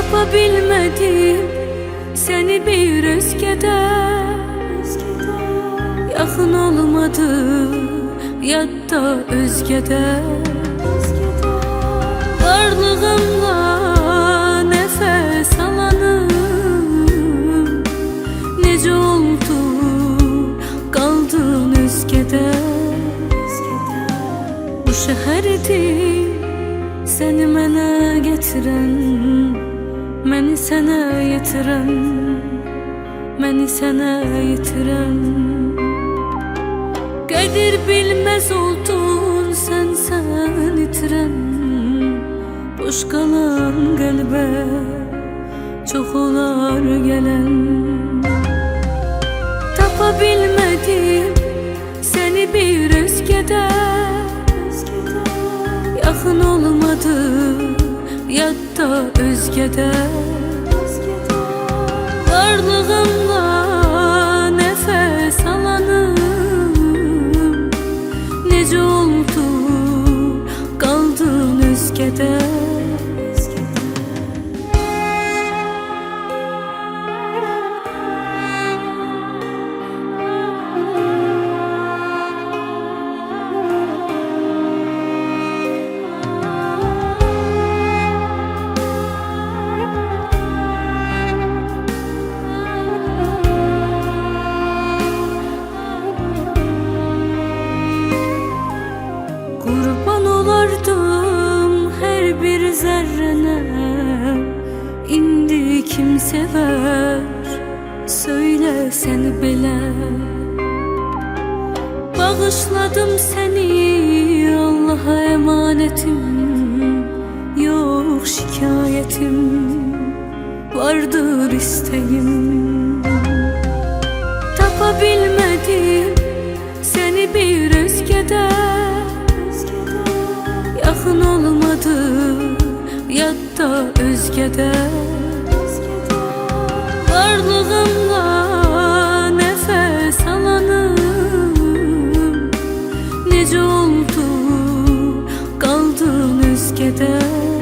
Tapa bilmedim seni bir özgede, yakın olmadı yatta özgede. Varlığımla nefes alanım, nece oldu kaldın özgede. Bu şehirdi seni mənə getirən, məni sənə yetirən, məni sənə yetirən. Qədir bilməz oldun sən itirən, boş qalan qəlbə çox olar gələn. Tapa bilmədim səni bir özgədə, yakın olmadı yatta özgede. Varlığımla nefes alanım, nece oldu kaldın özgede. Kurban olardım her bir zerrene, indi kim sever söyle sen belə. Bağışladım seni Allah'a emanetim, yok şikayetim, vardır isteğim. Tapa bilmedim seni bir özgede, yakın olmadı yatta özgede. Varlığımla nefes alanım, nece oldu kaldın özgede.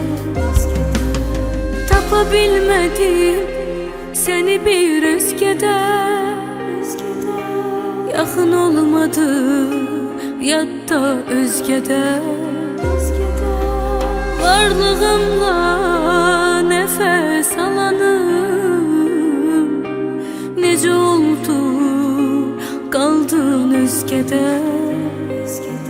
Tapa bilmedim seni bir özgede, yakın olmadı yatta özgede. Varlığımla nefes alanım, nece oldu kaldın özgede.